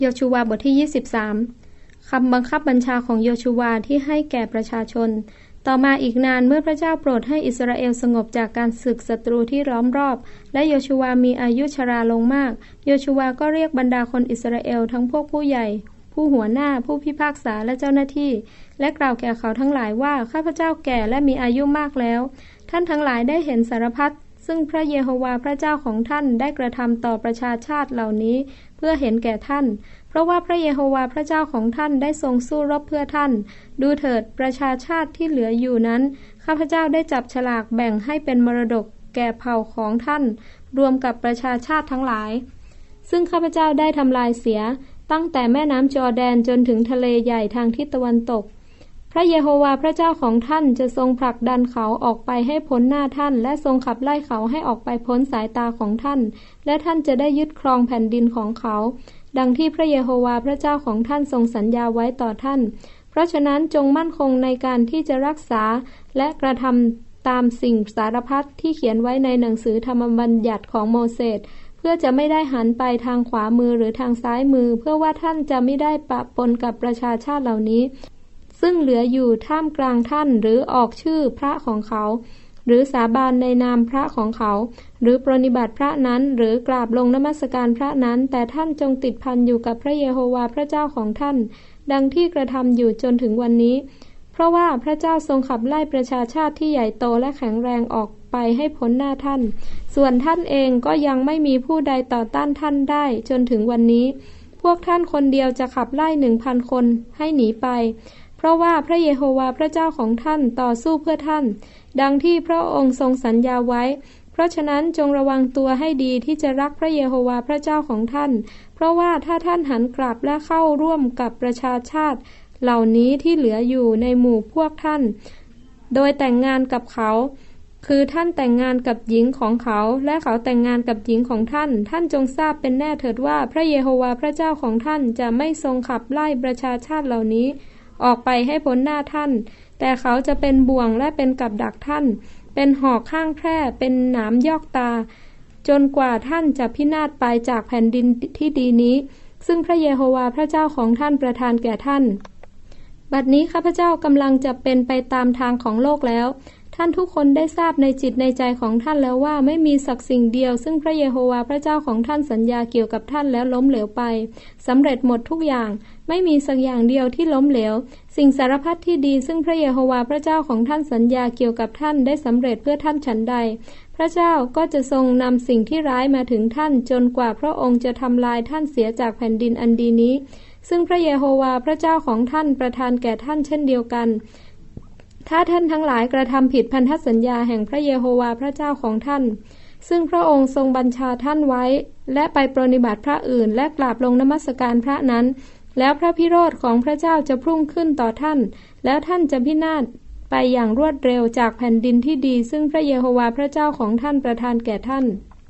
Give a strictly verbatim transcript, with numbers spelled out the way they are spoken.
โยชูวาบทที่ยี่สิบสามคำบังคับบัญชาของโยชูวาที่ให้แก่ประชาชนต่อมาอีกนานเมื่อพระเจ้าโปรดให้อิสราเอลสงบจากการศึกศัตรูที่ล้อมรอบและโยชูวามีอายุชราลงมากโยชูวาก็เรียกบรรดาคนอิสราเอลทั้งพวกผู้ใหญ่ผู้หัวหน้าผู้พิพากษาและเจ้าหน้าที่และกล่าวแก่เขาทั้งหลายว่าข้าพเจ้าแก่และมีอายุมากแล้วท่านทั้งหลายได้เห็นสารพัดซึ่งพระเยโฮวาห์พระเจ้าของท่านได้กระทำต่อประชาชาติเหล่านี้เพื่อเห็นแก่ท่านเพราะว่าพระเยโฮวาห์พระเจ้าของท่านได้ทรงสู้รบเพื่อท่านดูเถิดประชาชาติที่เหลืออยู่นั้นข้าพเจ้าได้จับฉลากแบ่งให้เป็นมรดกแก่เผ่าของท่านรวมกับประชาชาติทั้งหลายซึ่งข้าพเจ้าได้ทำลายเสียตั้งแต่แม่น้ำจอร์แดนจนถึงทะเลใหญ่ทางทิศตะวันตกพระเยโฮวาห์พระเจ้าของท่านจะทรงผลักดันเขาออกไปให้พ้นหน้าท่านและทรงขับไล่เขาให้ออกไปพ้นสายตาของท่านและท่านจะได้ยึดครองแผ่นดินของเขาดังที่พระเยโฮวาห์พระเจ้าของท่านทรงสัญญาไว้ต่อท่านเพราะฉะนั้นจงมั่นคงในการที่จะรักษาและกระทำตามสิ่งสารพัดที่เขียนไว้ในหนังสือธรรมบัญญัติของโมเสสเพื่อจะไม่ได้หันไปทางขวามือหรือทางซ้ายมือเพื่อว่าท่านจะไม่ได้ปะปนกับประชาชาติเหล่านี้ซึ่งเหลืออยู่ท่ามกลางท่านหรือออกชื่อพระของเขาหรือสาบานในนามพระของเขาหรือปรนนิบัติพระนั้นหรือกราบลงนมัสการพระนั้นแต่ท่านจงติดพันอยู่กับพระเยโฮวาห์พระเจ้าของท่านดังที่กระทำอยู่จนถึงวันนี้เพราะว่าพระเจ้าทรงขับไล่ประชาชาติที่ใหญ่โตและแข็งแรงออกไปให้พ้นหน้าท่านส่วนท่านเองก็ยังไม่มีผู้ใดต่อต้านท่านได้จนถึงวันนี้พวกท่านคนเดียวจะขับไล่หนึ่งพันคนให้หนีไปเพราะว่าพระเยโฮวาห์พระเจ้าของท่านต่อสู้เพื่อท่านดังที่พระองค์ทรงสัญญาไว้เพราะฉะนั้นจงระวังตัวให้ดีที่จะรักพระเยโฮวาห์พระเจ้าของท่านเพราะว่าถ้าท่านหันกลับและเข้าร่วมกับประชาชาติเหล่านี้ที่เหลืออยู่ในหมู่พวกท่านโดยแต่งงานกับเขาคือท่านแต่งงานกับหญิงของเขาและเขาแต่งงานกับหญิงของท่านท่านจงทราบเป็นแน่เถิดว่าพระเยโฮวาห์พระเจ้าของท่านจะไม่ทรงขับไล่ประชาชาติเหล่านี้ออกไปให้พ้นหน้าท่านแต่เขาจะเป็นบ่วงและเป็นกับดักท่านเป็นหอกข้างแคร่เป็นหนามยอกตาจนกว่าท่านจะพินาศไปจากแผ่นดินที่ดีนี้ซึ่งพระเยโฮวาห์พระเจ้าของท่านประทานแก่ท่านบัดนี้ข้าพเจ้ากำลังจะเป็นไปตามทางของโลกแล้วท่านทุกคนได้ทราบในจิตในใจของท่านแล้วว่าไม่มีสักสิ่งเดียวซึ่งพระเยโฮวาห์พระเจ้าของท่านสัญญาเกี่ยวกับท่านแล้วล้มเหลวไปสำเร็จหมดทุกอย่างไม่มีสักอย่างเดียวที่ล้มเหลวสิ่งสารพัดที่ดีซึ่งพระเยโฮวาห์พระเจ้าของท่านสัญญาเกี่ยวกับท่านได้สำเร็จเพื่อท่านฉันใดพระเจ้าก็จะทรงนำสิ่งที่ร้ายมาถึงท่านจนกว่าพระองค์จะทำลายท่านเสียจากแผ่นดินอันดีนี้ซึ่งพระเยโฮวาห์พระเจ้าของท่านประทานแก่ท่านเช่นเดียวกันถ้าท่านทั้งหลายกระทำผิดพันธสัญญาแห่งพระเยโฮวาห์พระเจ้าของท่านซึ่งพระองค์ทรงบัญชาท่านไว้และไปปรนนิบัติพระอื่นและกราบลงนมัสการพระนั้นแล้วพระพิโรธของพระเจ้าจะพุ่งขึ้นต่อท่านแล้วท่านจะพินาศไปอย่างรวดเร็วจากแผ่นดินที่ดีซึ่งพระเยโฮวาห์พระเจ้าของท่านประทานแก่ท่าน